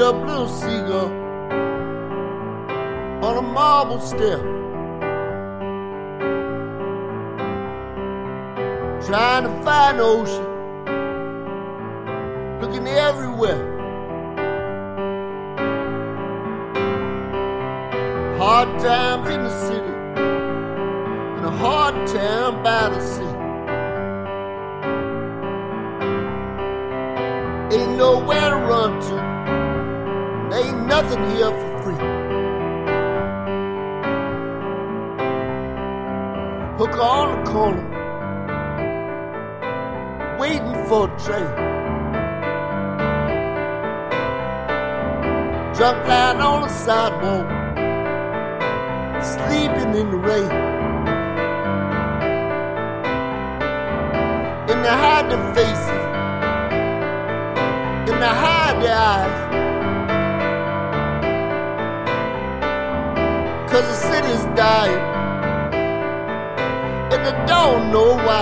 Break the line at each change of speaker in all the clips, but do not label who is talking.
up little seagull on a marble step, trying to find ocean, looking everywhere. Hard times in the city, and a hard time by the sea. Ain't nowhere to run to, there ain't nothing here for free. Hooker on the corner, waiting for a train. Drunk lying on the sidewalk, sleeping in the rain. And they hide their faces, and they hide their eyes, 'cause the city's dying, and they don't know why.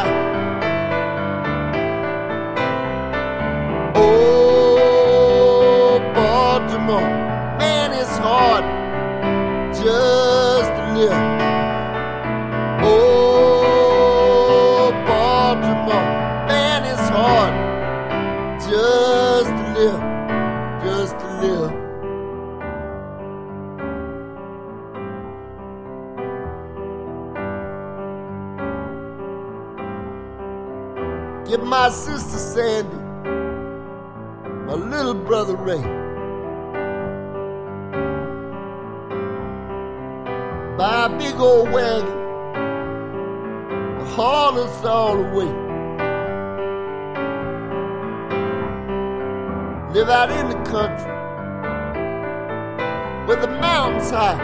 Oh, Baltimore, man, it's hard just to live. Oh, Baltimore, man, it's hard just to live, just to live. Give my sister Sandy, my little brother Ray. Buy a big old wagon to haul us all away. Live out in the country where the mountains high.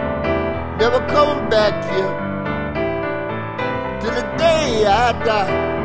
Never coming back here till the day I die.